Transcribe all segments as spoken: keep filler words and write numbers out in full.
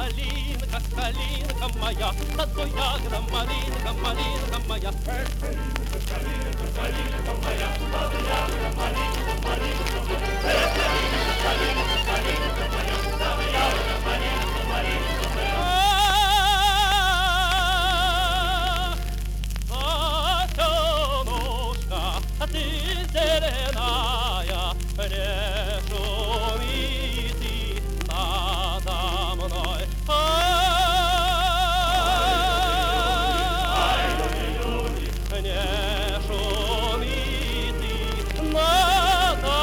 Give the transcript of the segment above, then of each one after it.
калинка, калинка моя, саду ягода, малинка, малинка моя. Калинка, калинка, калинка моя, саду ягода, малинка, малинка моя. Калинка, калинка, калинка моя, саду ягода, малинка, малинка моя. Котеночка, а ты зеленая, не шумите надо мной. Ай, люди, люди, не шумите надо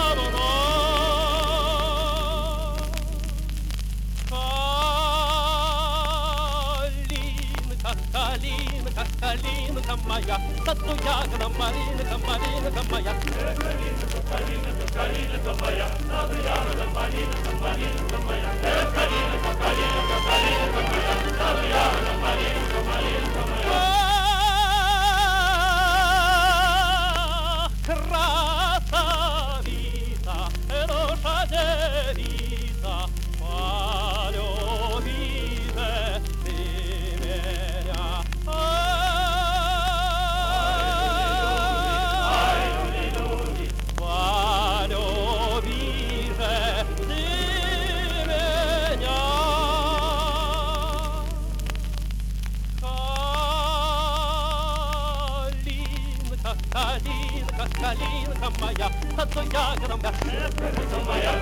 мной. Калинка, калинка, калинка моя, саду ягода, малинка, малинка моя. Калинка, калинка, калинка моя, саду ягода, малинка, малинка моя. Калинка, калинка, калинка моя, саду ягода, малинка, малинка моя. Красавица, душа девица, полюбите ты меня. Калинка, калинка моя, саду ягода моя, калинка моя.